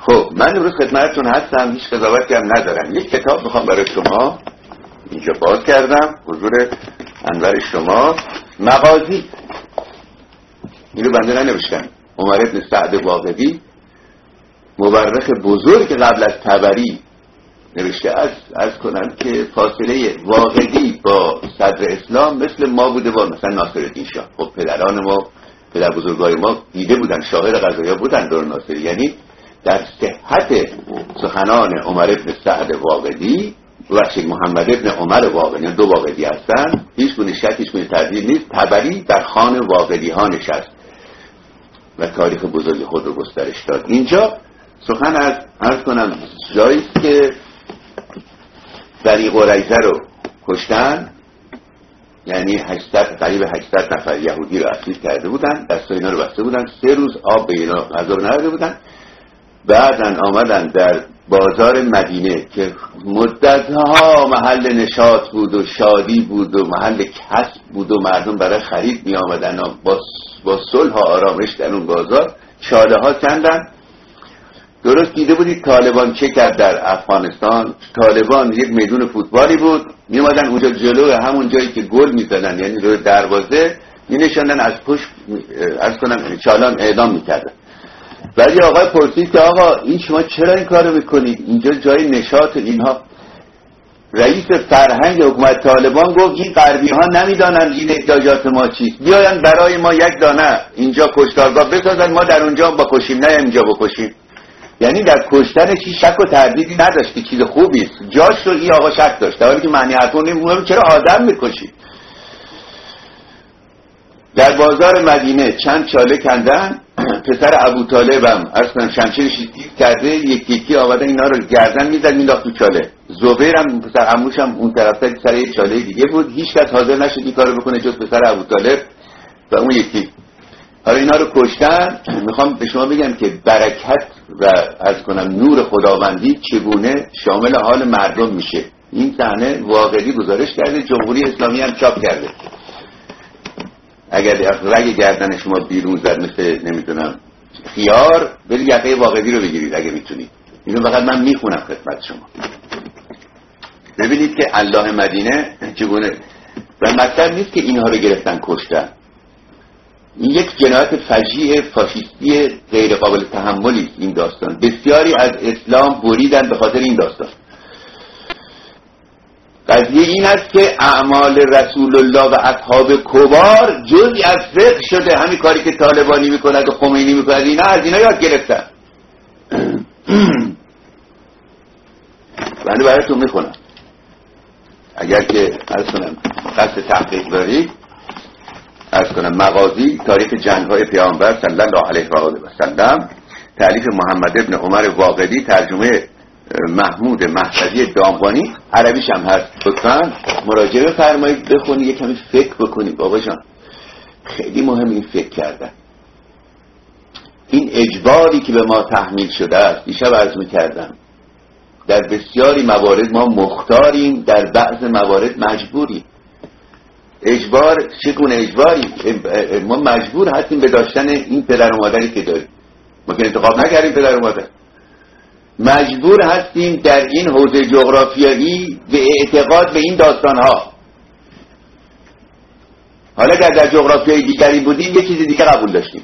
خب من امروز خدمتتون هستم، هیچ قضاوتی هم ندارم. یک کتاب میخوام برای شما اینجا باز کردم، حضور انور شما. مغازی، اینو بنده ننوشتم، عمر بن سعد واقدی مورخ بزرگ قبل از طبری نوشته. از کنم که فاصله واقدی با صدر اسلام مثل ما بوده با مثلا ناصرالدین شاه. خب پدران ما، پدر بزرگای ما دیده بودن، شاهد قضایا بودن دور ناصری. یعنی در صحت سخنان عمر بن سعد واقدی و شیخ محمد ابن عمر واقدی، دو واقدی هستن، هیچ گونه شک، هیچ گونه تردید نیست. طبری در خوان واقدی ها نشست و تاریخ بزرگ خود رو گسترش داد. اینجا سخن از عرض کنم جاییست که بنی قریظه رو کشتن، یعنی قریب 800 نفر یهودی رو اسیر کرده بودن، دستای اینا رو بسته بودن، 3 روز آب به اینا غذا نداده بودن. بعدن آمدن در بازار مدینه که مدتها محل نشاط بود و شادی بود و محل کسب بود و مردم برای خرید می آمدن با صلح و آرامش در اون بازار چاله ها کندن. درست دیده بودید طالبان چه کرد در افغانستان. طالبان یک میدون فوتبالی بود، می اومدن اونجا جلو همون جایی که گل می زدن، یعنی روی دروازه می نشاندن، از پشت عرض کنم چالان اعدام می کردن. ولی آقای پرسید که آقا این شما چرا این کارو میکنید؟ اینجا جای نشاط اینها. رئیس فرهنگ حکومت طالبان گفت این غربی ها نمیدانن این احتیاجات ما چیست، بیاین برای ما یک دانه اینجا کشتارگاه بسازن، ما در اونجا بکشیم، نه اینجا بکشیم. یعنی در کشتن چی شک و تردیدی نداشت که چیز خوبی است. جاش رو این آقا شک داشت، در حالی که معنی حرفون نمی‌فهمید چرا آدم میکشید. در بازار مدینه چند چاله کندن. پسر ابو طالب هم اصلا شمشیرش تیز کرده، یکی آمدن اینا رو گردن میزد مینداخت تو چاله. زبیر هم پسر عموش هم اون طرف سر یک چاله دیگه بود. هیچ کس حاضر نشد این کارو بکنه جز پسر ابو طالب و اون یکی. حالا اینا رو کشتن. میخوام به شما بگم که برکت و از کنم نور خداوندی چگونه شامل حال مردم میشه. این صحنه واقعی گزارش کرده، جمهوری اسلامی هم چاپ کرده. اگر رگ گردن شما بیرون زد مثل نمیدونم خیار، برید یقه واقعی رو بگیرید اگه میتونید. اینو فقط من میخونم خدمت شما. ببینید که الله مدینه چگونه. و مطلب نیست که اینها رو گرفتن کشتن. این یک جنایت فجیع فاشیستی غیر قابل تحملی است. این داستان بسیاری از اسلام بریدن به خاطر این داستان. قضیه این است که اعمال رسول الله و اصحاب کبار جزئی از فقه شده. همین کاری که طالبانی میکند و خمینی میکند اینا از اینا یاد گرفتن. من براتون میخونم اگر که عرض کنم قصد تحقیق دارید. عرض کنم مغازی، تاریخ جنگ‌های پیامبر صلی الله علیه و آله و سلم، تالیف محمد ابن عمر واقدی، ترجمه محمود مهدوی دامغانی، عربیش هم هست. لطفاً مراجعه فرمایید، بخونید، یک کمی فکر بکنید. بابا جان خیلی مهم این فکر کردن. این اجباری که به ما تحمیل شده است، دیشب عرض می‌کردم در بسیاری موارد ما مختاریم، در بعض موارد مجبوریم. اجبار چگونه اجباری؟ ما مجبور هستیم به داشتن این پدر و مادری که داریم. ما که انتخاب نکردیم پدر و مادر. مجبور هستیم در این حوزه جغرافیایی به اعتقاد به این داستانها. حالا در جغرافیای دیگری بودیم یه چیز دیگه قبول داشتیم.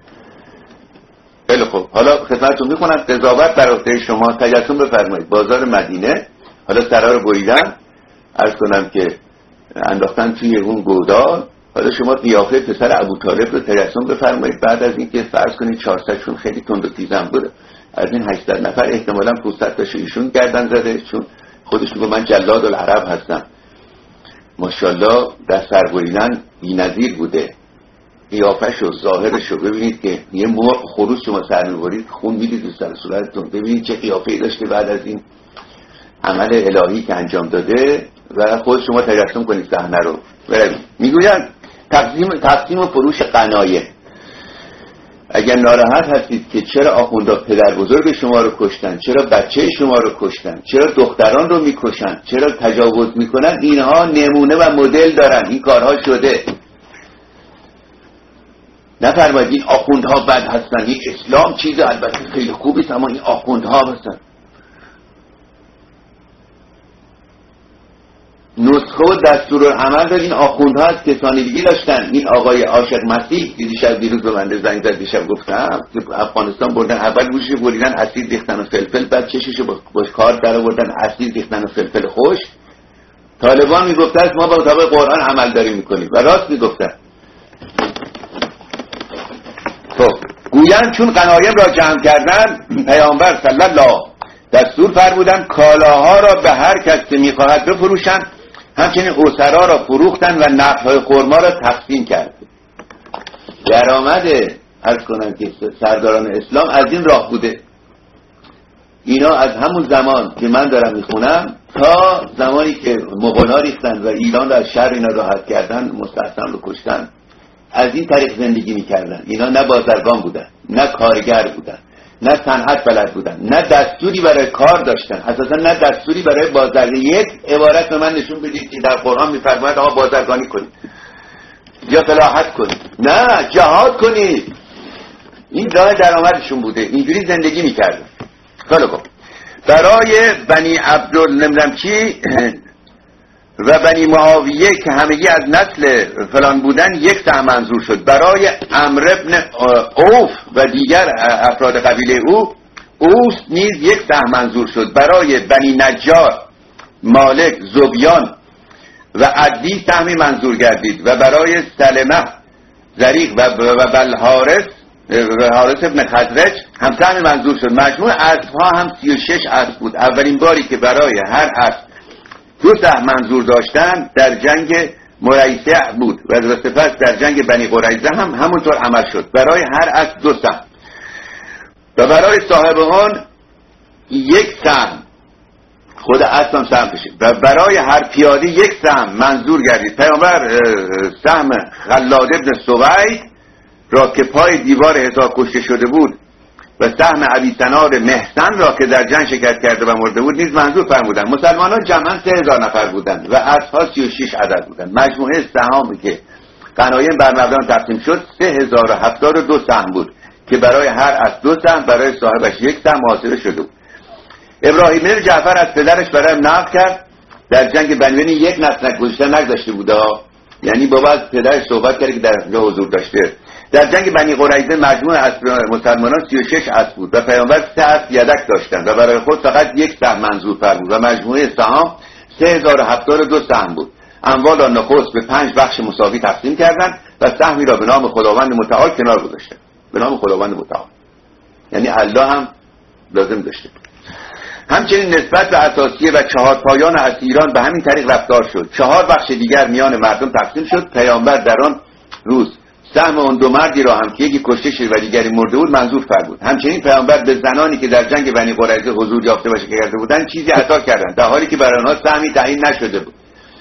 خیلی خوب، حالا خدمتتون میخونم. قضاوت بر عهده شما. تجسم بفرمایید. بازار مدینه، حالا سرا رو بریدن، عرض کنم که انداختن توی اون گودال. حالا شما قیافه پسر ابو طالب رو تجسم بفرمایید. بعد از اینکه فرض کنید 400 چون خیلی تند و تیزم بود، از این 800 نفر احتمالاً 500 تاشو ایشون گردن زده، چون خودش میگه من جلاد العرب هستم. ماشاءالله در سربریدن بی‌نظیر بوده. قیافش و ظاهرش رو ببینید که یه مرغ خروس شما سر می‌برید خون می‌ریزه سر صورتتون. ببینید چه قیافه‌ای داشته بعد از این عمل الهی که انجام داده و خود شما تجسم کنید صحنه رو. میگویند تقسیم و فروش قنایه. اگر ناراحت هستید که چرا آخوندا پدر بزرگ شما رو کشتن، چرا بچه شما رو کشتن، چرا دختران رو میکشن، چرا تجاوز میکنن، اینها نمونه و مدل دارن. این کارها شده. نفرمایید این آخوندها بد هستن، این اسلام چیز البته خیلی خوبی، اما این آخوندها هستن. نسخه و دستورالعمل رو این آخوندها از کسانی دیگه داشتن. این آقای عاشق مسیح که دیروز به من زنگ زد، دیشب گفتم که افغانستان بردن اول گوشش بریدن، اسید ریختن و فلفل، بعد چششو با کار در آوردن، اسید ریختن و فلفل خوش. طالبان میگفت است ما با مطابق قرآن عمل داریم میکنیم و راست میگفتن. خب گویند چون غنایم را جمع کردن، پیامبر صلی الله دستور فرمودند کالاها را به هر کس که میخواهد بفروشند، همچنین اسرا را فروختن و نقدهای خرما را تقسیم کرد. درآمد عرض کنم که سرداران اسلام از این راه بوده. اینا از همون زمان که من دارم میخونم تا زمانی که مغول‌ها ریختن و ایران را از شر اینا راحت کردن، مستحسن رو کشتن، از این طریق زندگی میکردن. اینا نه بازرگان بودن، نه کارگر بودن، نه صنعت بلد بودن، نه دستوری برای کار داشتن، اساسا نه دستوری برای بازرگانی. یک عبارت به من نشون بدید که در قرآن میفرماید آقا بازرگانی کنید یا فلاحت کنید، نه جهاد کنید. این راه درآمدشون بوده، اینجوری زندگی میکردن. خیلی خوب. برای بنی عبدالنمرم چی و بنی معاویه که همگی از نسل فلان بودن یک سهم منظور شد. برای عمرو بن عوف و دیگر افراد قبیله اوس نیز یک سهم منظور شد. برای بنی نجار، مالک، زبیان و عدی سهمی منظور گردید و برای سلمه، زریق و بلحارس و حارس ابن خزرج هم سهمی منظور شد. مجموع اسبها هم 36 اسب بود. اولین باری که برای هر اسب 2 سهم منظور داشتن در جنگ مریسه بود و سپس در جنگ بنی قریظه هم همونطور عمل شد. برای هر اسب 2 سهم و برای صاحبان 1 سهم، خود اسب هم سهم بشه، و برای هر پیاده 1 سهم منظور گردید. پیامبر سهم خلاد ابن سوید را که پای دیوار حصار کشته شده بود و سهم ابی سنار محسن را که در جنگ شرکت کرده و مرده بود نیز منظور فرمودند. مسلمانان جمعاً 3000 نفر بودند و اسبها 36 عدد بودند. مجموعه سهامی که غنایم بر مردان تقسیم شد 3072 سهم بود که برای هر اسب 2 سهم، برای صاحبش 1 سهم محاسبه شده بود. ابراهیم بن جعفر از پدرش برای نقل کرد در جنگ بنی یک نسل گذشته نگذاشته بوده، یعنی بابا از پدرش صحبت کرده که در جا حضور داشته. در جنگ بنی قریظه مجموع اسب مسلمانان 36 اسب بود و پیامبر 3 اسب یدک داشتند و برای خود فقط 1 سهم منظور فرمود و مجموعه سهام 3072 سهم بود. اموال را نخست به 5 بخش مساوی تقسیم کردند و سهمی را به نام خداوند متعال کنار گذاشتند. به نام خداوند متعال یعنی الله هم لازم داشته. همچنین نسبت به اساسیه و 4 پایان اسیران به همین طریق رفتار شد. 4 بخش دیگر میان مردم تقسیم شد. پیامبر در آن روز سهم اون 2 مردی را هم که یکی کشته شد و دیگری مرده بود منظور فرمود. همچنین پیامبر به زنانی که در جنگ بنی قریظه حضور یافته و شرکت کرده بودند چیزی عطا کردند در حالی که برای آنها سهمی تعیین نشده بود.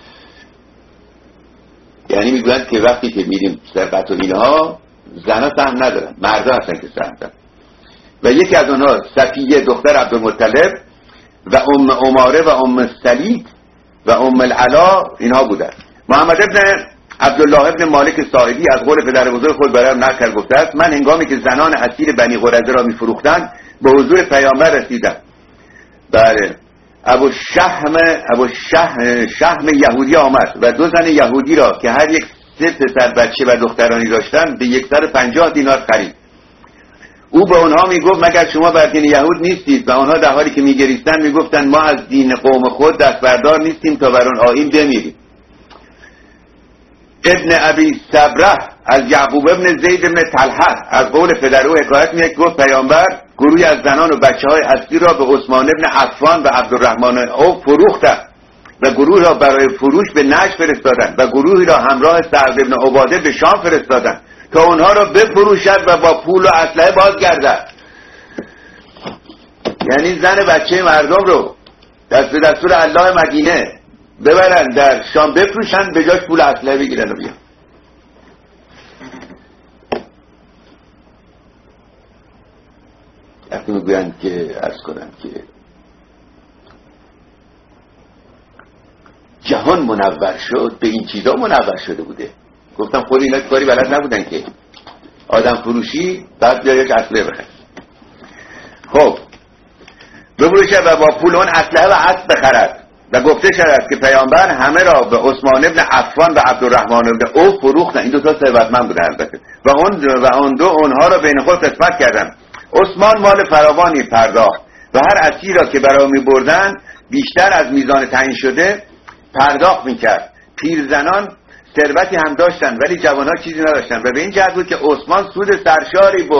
یعنی میگویند که وقتی که میریم سرقت و اینها زنها سهم ندارن، مردا هستن که سهم دارن. و یکی از آنها صفیه دختر عبدالمطلب و ام عماره و ام سلید و ام العلا اینها بودند. محمد ابن عبدالله ابن مالک صاحبی از قول پدر بزرگ خود برایم نقل کرده گفته است من هنگامی که زنان اسیر بنی قریظه را می‌فروختند به حضور پیامبر رسیدم. بله ابو شهم یهودی آمد و 2 زن یهودی را که هر یک 3 پسر بچه و دخترانی داشتند به 150 دینار خرید. او به آنها میگفت مگر شما بر دین یهود نیستید؟ و آنها در حالی که میگریستند میگفتند ما از دین قوم خود دست بردار نیستیم تا بر آن آیین بمیریم. ابن ابی صبره از یعقوب ابن زید ابن طلحه از قول پدر او حکایت می‌کند گفت پیامبر گروهی از زنان و بچه‌های اسیر را به عثمان ابن عفان و عبدالرحمن عوف فروختند و گروه را برای فروش به نجد فرستادند و گروهی را همراه سعد ابن عباده به شام فرستادند تا اونها را بفروشد و با پول و اسلحه بازگردد. یعنی زن بچه مردم رو دست به دستور الله مدینه ببرن در شام بفروشن به جاش پول اسلحه بگیرن و بیان. وقتی میگویند که عرض کنن که جهان منور شد به این چیزا منور شده بوده. گفتم خود اینا کاری بلد نبودن که آدم فروشی، بعد بیا یک اسلحه بخر. خب بفروشه و با پول اون اسلحه و اسب بخرد. و گفته شد که پیامبر همه را به عثمان ابن عفان و عبدالرحمن ابن عوف فروختن. این دو تا ثروتمند بودن البته. و اون دو اونها را بین خود قسمت کردند. عثمان مال فراوانی پرداخت و هر اسیری را که برای می بردن بیشتر از میزان تعیین شده پرداخت میکرد. پیرزنان ثروتی هم داشتن ولی جوانها چیزی نداشتن و به این جهت بود که عثمان سود سرشاری برد.